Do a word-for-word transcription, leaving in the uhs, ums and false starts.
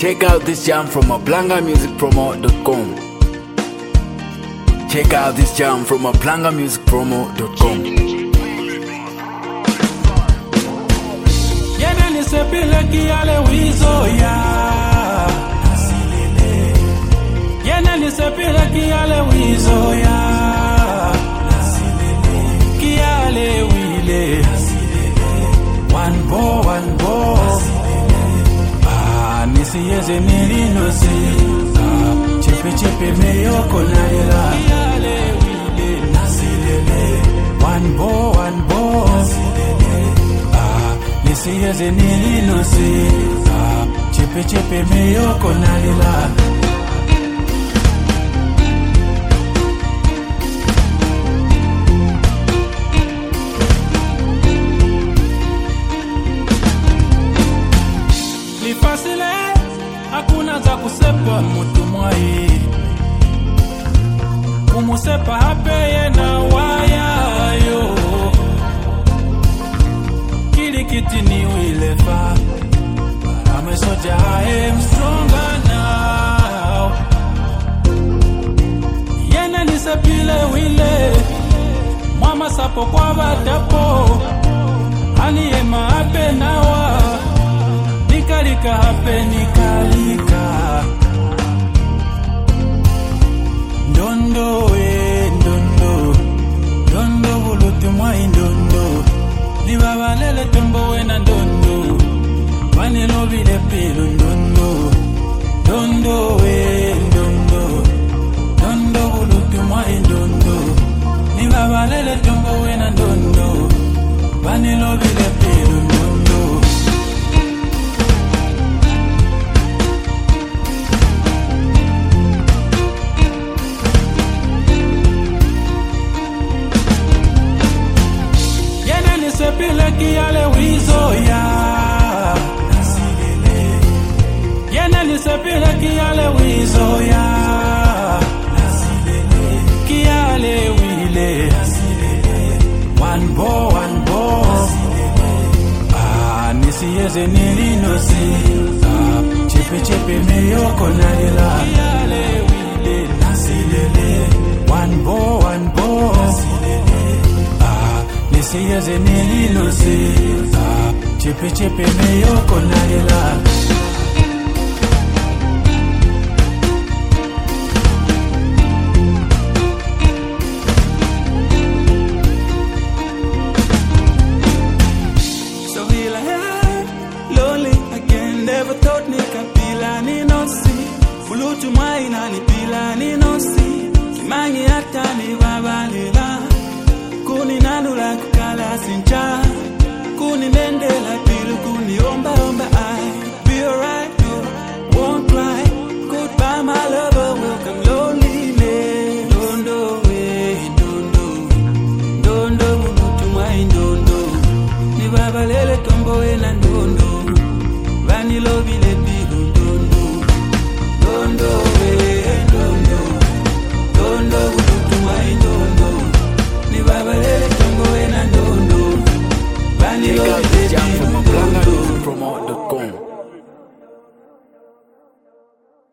Check out this jam from aplanga music promo dot com. Check out this jam from aplanga music promo dot com. Yena nisepile kiale wizo ya Nasilele. Yena nisepile kiale wizo ya Nasilele. Kiale wile Nasilele. One bo, one bo Nasilele. Ah, nisiyeze nilinosi ah, chepe chepe meyoko nalela kiale wile Nasilele. One bo, one bo Nasilele. Nisiyeze nilinosi ah, chepe chepe meyoko nalela Lifasile hakuna za kusepa mutu mwai Kumusepa hapeye na waya yo Kiti ni wile fa I'm a soldier, I am stronger now Yena nisepile wile Mama sapo kwa batapo Hani ema hape nawa Nikalika hape nikalika Ndondo we ndondo Ndondo buluti mwai ndondo Liba lele tumbo wena ndondo Wani lobi de pilo ndondo Ndondo we ndondo Ndondo bulutu mwa ndondo Liba lele tumbo wena ndondo Wani lobi de pilo ndondo Nisepile kiale wizo ya Nasilele. Yena nisepile kiale wizo ya Nasilele. Kiale wile Nasilele. One bo, one bo Nasilele. Ah, nisiyeze nilinosi ah, chepe chepe meyoko nalela kiale wile Nasilele. One bo, one bo Nasilele. Nisiyeze nilinosi ah, chepe chepe meyoko nalela So feel I lonely again. Never thought nikapila ninosi Bulutu maina nipila ninosi Kimangi hata ni babalila Kuni nanula kukala sincha Kuni nendela pilu kuni omba omba I be alright, no, won't cry Goodbye my lover, welcome lonely man Ndondo we, ndondo Ndondo bulutu mwai ndondo Ni baba lele tombo we na ndondo Vani lobi le